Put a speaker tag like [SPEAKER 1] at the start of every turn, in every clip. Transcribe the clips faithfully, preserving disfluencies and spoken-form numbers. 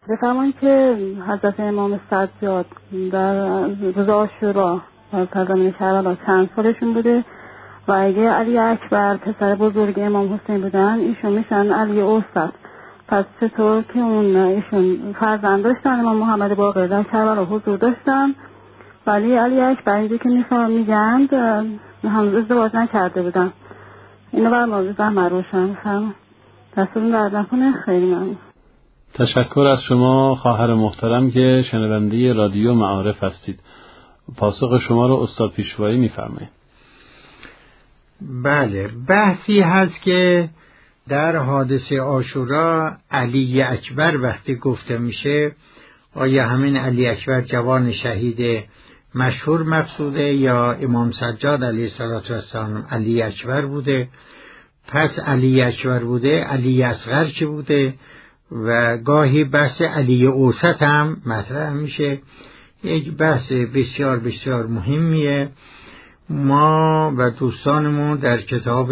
[SPEAKER 1] بفرمایید که حضرت امام سجاد در روز عاشورا در سرزمین کربلا چند سالشون بوده و اگه علی اکبر پسر بزرگ امام حسین بودن ایشون میشن علی اوسط. پس چطور که اون ایشون فرزند داشتن امام محمد باقر در کربلا حضور داشتن ولی علی اکبر اینجا که میفهم میگند هنوز ازدواج نکرده بودن. اینو برمازی زحمه روشن بفرمایید. دستتون درد نکنه. خیلی ممنون.
[SPEAKER 2] تشکر از شما خواهر محترم که شنونده رادیو معارف هستید. پاسخ شما رو استاد پیشوایی میفرمایید.
[SPEAKER 3] بله، بحثی هست که در حادثه عاشورا علی اکبر وقتی گفته میشه آیا همین علی اکبر جوان شهید مشهور مقصوده یا امام سجاد علیه السلام علی اکبر بوده؟ پس علی اکبر بوده، علی اصغر چه بوده؟ و گاهی بحث علی اوسط هم مطرح میشه. یک بحث بسیار بسیار مهمیه. ما و دوستانمون در کتاب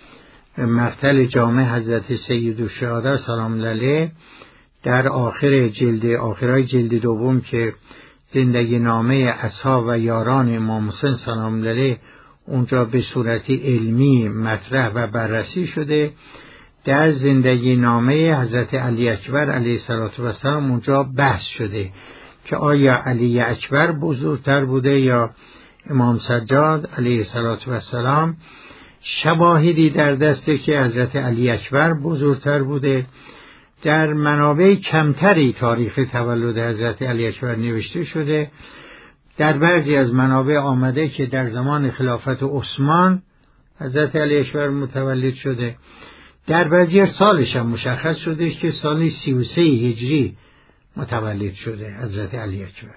[SPEAKER 3] مقتل جامع حضرت سیدالشهدا سلام علیه در آخر جلد آخرای جلد دوم که زندگی نامه اصحاب و یاران امام حسین سلام علیه اونجا به صورتی علمی مطرح و بررسی شده، در زندگی نامه حضرت علی اکبر علیه السلام اونجا بحث شده که آیا علی اکبر بزرگتر بوده یا امام سجاد علیه السلام. شواهدی در دسته که حضرت علی اکبر بزرگتر بوده. در منابع کمتری تاریخ تولد حضرت علی اکبر نوشته شده. در بعضی از منابع آمده که در زمان خلافت عثمان حضرت علی اکبر متولد شده. در بعضی سالش هم مشخص شده که سال سی و سه هجری متولد شده حضرت علی اکبر،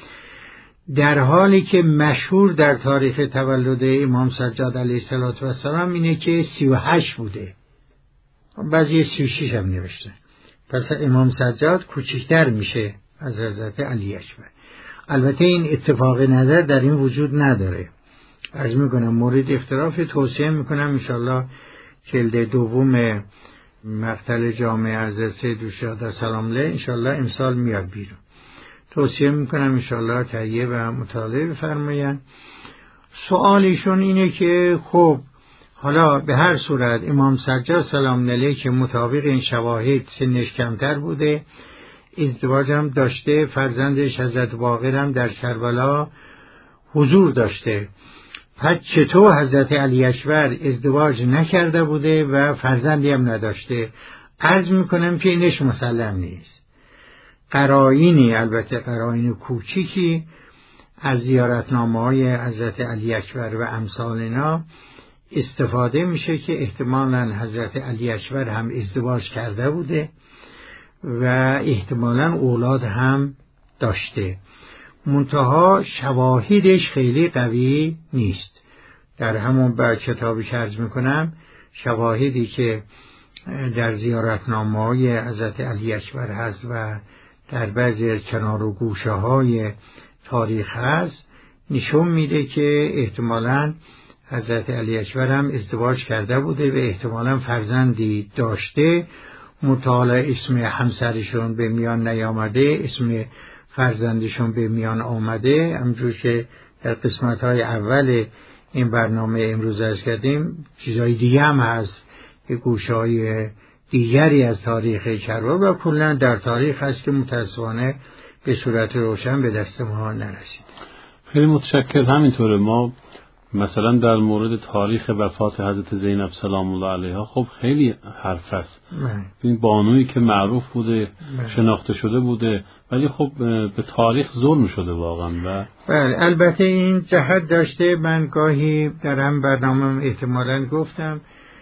[SPEAKER 3] در حالی که مشهور در تاریخ تولد امام سجاد علیه السلام اینه که سی و هشت بوده، بعضی سی و شش هم نوشته. پس امام سجاد کوچکتر میشه از حضرت علی اکبر. البته این اتفاق نظر در این وجود نداره. عرض میکنم مورد اختلاف. توصیه میکنم انشالله جلد دوم مقتل جامع حضرت سیدالشهدا سلام علیه انشالله امسال میاد بیرون. توصیه میکنم انشالله تهیه و مطالعه بفرمایند. سوالشون اینه که خب حالا به هر صورت امام سجاد سلام علیه که مطابق این شواهد سنش کمتر بوده، ازدواج هم داشته، فرزندش حضرت باقر هم در کربلا حضور داشته، پس چطور حضرت علی اکبر ازدواج نکرده بوده و فرزندی هم نداشته؟ عرض میکنم که اینش مسلم نیست. قرائنی، البته قرائن کوچیکی از زیارتنامه های حضرت علی اکبر و امثال اینا استفاده میشه که احتمالاً حضرت علی اکبر هم ازدواج کرده بوده و احتمالاً اولاد هم داشته، منتها شواهدش خیلی قوی نیست. در همون با کتابی که عرض میکنم شواهدی که در زیارتنامه های حضرت علی اکبر هست و در بعضی از کنار و گوشه های تاریخ هست نشون میده که احتمالاً حضرت علی اکبر هم ازدواج کرده بوده و احتمالاً فرزندی داشته، مطالعه اسم همسرشون به میان نیامده، اسم فرزندشون به میان آمده. همجور که در قسمت‌های اول این برنامه امروز عرض کردیم چیزای دیگه هم هست که گوشه‌های دیگری از تاریخ کربلا و کلاً در تاریخ هست که متأسفانه به صورت روشن به دست ما نرسید.
[SPEAKER 2] خیلی متشکر. همینطوره ما مثلا در مورد تاریخ وفات حضرت زینب سلام الله علیها خب خیلی حرف است. این بانویی که معروف بوده، من. شناخته شده بوده، ولی خب به تاریخ ظلم شده واقعا. و
[SPEAKER 3] بله البته این جهت داشته. من گاهی در هم برنامه احتمالاً گفتم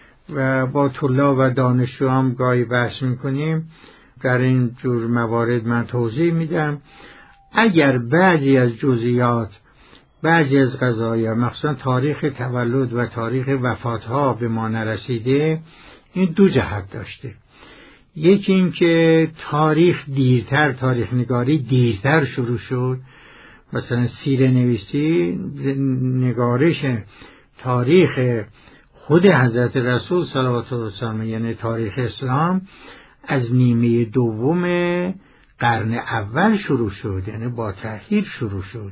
[SPEAKER 3] و با طلاب و دانشجو هم گاهی بحث میکنیم در این جور موارد. من توضیح میدم اگر بعضی از جزئیات، بعضی از قضایا، مخصوصا تاریخ تولد و تاریخ وفاتها به ما نرسیده، این دو جهت داشته. یکی این که تاریخ دیرتر، تاریخ نگاری دیرتر شروع شد. مثلا سیره نویسی، نگارش تاریخ خود حضرت رسول صلوات الله علیه و سلم، یعنی تاریخ اسلام، از نیمه دوم قرن اول شروع شد، یعنی با طهیر شروع شد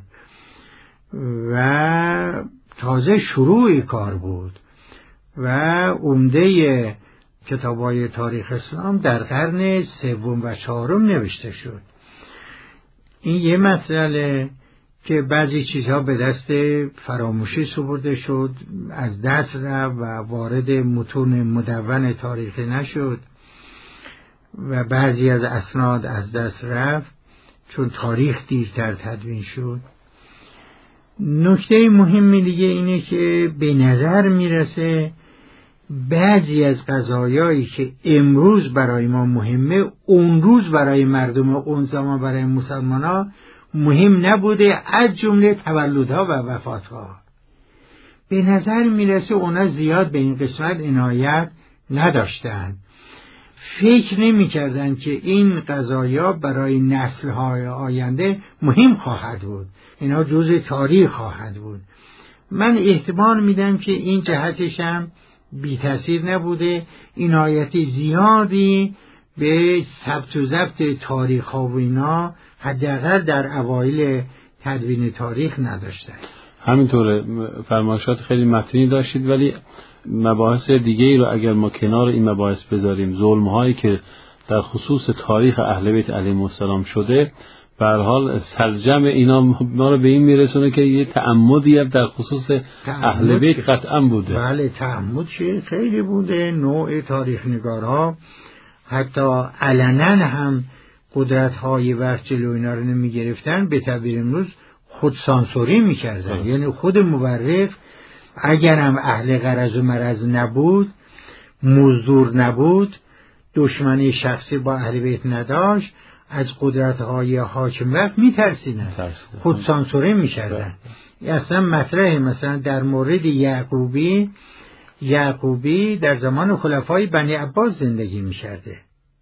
[SPEAKER 3] و تازه شروع کار بود و عمده کتاب‌های تاریخ اسلام در قرن سوم و چهارم نوشته شد. این یه مسئله که بعضی چیزها به دست فراموشی سپرده شد، از دست رفت و وارد متون مدون تاریخی نشد و بعضی از اسناد از دست رفت چون تاریخ دیرتر تدوین شد. نکته مهمی دیگه اینه که به نظر میرسه بعضی از قضایایی که امروز برای ما مهمه اون روز برای مردم اون زمان برای مسلمان‌ها مهم نبوده، از جمله تولدها و وفاتها. به نظر میرسه اونا زیاد به این قسمت عنایت نداشتن، فکر نمی کردن که این قضایا برای نسل‌های آینده مهم خواهد بود، اینا جزء تاریخ خواهد بود. من احتمال میدم که این جهتش هم بی تأثیر نبوده، عنایت زیادی به ثبت و ضبط تاریخ ها و اینا حداقل در اوایل تدوین تاریخ نداشتن.
[SPEAKER 2] همینطوره، فرمایشات خیلی متنی داشتید، ولی مباحث دیگه ای رو اگر ما کنار این مباحث بذاریم، ظلم هایی که در خصوص تاریخ اهل بیت علیهم السلام شده، به هر حال سرجم اینا ما رو به این میرسونه که یه تعمدی هم در خصوص اهل بیت قطعا بوده.
[SPEAKER 3] بله، تعمد خیلی بوده. نوع تاریخ نگارها حتی علنا هم قدرت های وقت جلو اینا رو نمی گرفتن، به تعبیر امروز خود سانسوری می کردن. یعنی خود مورخ اگر هم اهل غرض و مرض نبود، مزدور نبود، دشمنی شخصی با اهل بیت نداشت، از قدرت های حاکم وقت می ترسیدن، خود سانسوری می کردن. اصلا مطرحه مثلا در مورد یعقوبی، یعقوبی در زمان خلفای بنی عباس زندگی می کرده،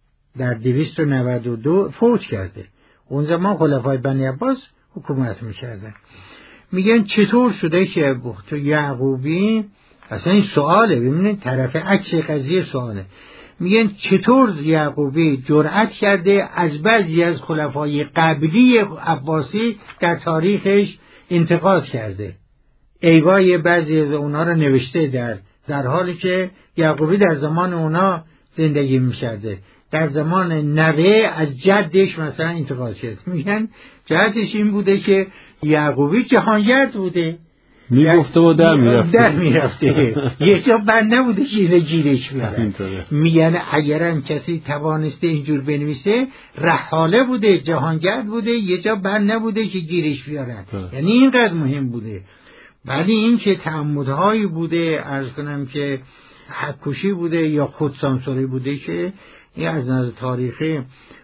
[SPEAKER 3] در دویست و نود و دو فوت کرده. اون زمان خلفای بنی عباس حکومت می کردن. میگن چطور شده که تو یعقوبی، اصلا این سواله، ببینید طرف عکس قضیه سواله، میگن چطور یعقوبی جرأت کرده از بعضی از خلفای قبلی عباسی در تاریخش انتقاد کرده، ایوای بعضی از اونا رو نوشته، در در حالی که یعقوبی در زمان اونا زندگی میکرده، در زمان نوه از جدش مثلا انتقاد کرد. میگن جدش این بوده که یعقوبی جهانگرد بوده،
[SPEAKER 2] میگفته و در میرفته
[SPEAKER 3] در میرفته یه جا بند نبوده که اینه گیرش میارن. میگن اگرم کسی توانسته اینجور بنویسه رحاله بوده، جهانگرد بوده، یه جا بند نبوده که گیرش بیارن. یعنی اینقدر مهم بوده. ولی این که تعمدهایی بوده، عرض کنم که حق‌کشی بوده یا خودسانسوری بوده، که این از نظر تاریخی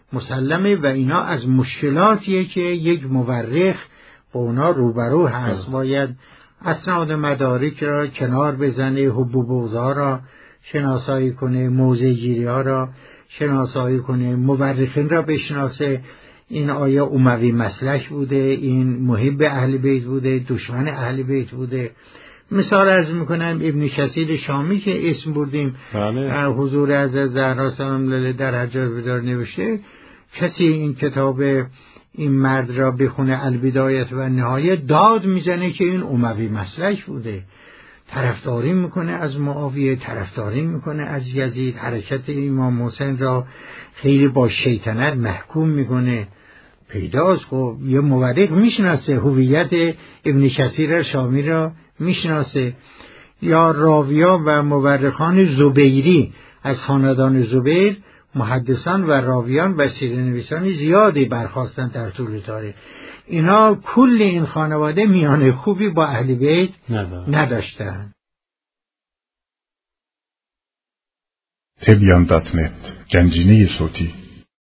[SPEAKER 3] مسلمه و اینا از مشکلاتیه که یک مورخ با اونا روبرو هست. باید اسناد مدارک را کنار بزنه، حب و بغض‌ها را شناسایی کنه، موضع گیری ها را شناسایی کنه، مورخین را بشناسه. این آیا اموی مسلک بوده، این محب اهل بیت بوده، دشمن اهل بیت بوده. مثال عرض میکنم ابن کثیر شامی که اسم بردیم،
[SPEAKER 2] بله.
[SPEAKER 3] حضور حضرت زهرا سلام الله در حجاج الوداع نوشته، کسی این کتاب این مرد را بخونه البدایه و نهایه، داد میزنه که این اموی مسلک بوده، طرفداری میکنه از معاویه، طرفداری میکنه از یزید، حرکت امام حسین را خیلی با شیطنت محکوم میکنه. پیداست خب یه مورخ میشناسه هویت ابن کثیر شامی را میشناسه. یا راویان و مورخان زبیری از خاندان زبیر، محدثان و راویان و سیره‌نویسان زیادی برخاستن در طول تاریخ. اینا کل این خانواده میانه خوبی با اهل بیت نداشتن.
[SPEAKER 4] تبیان دات نت، گنجینه صوتی.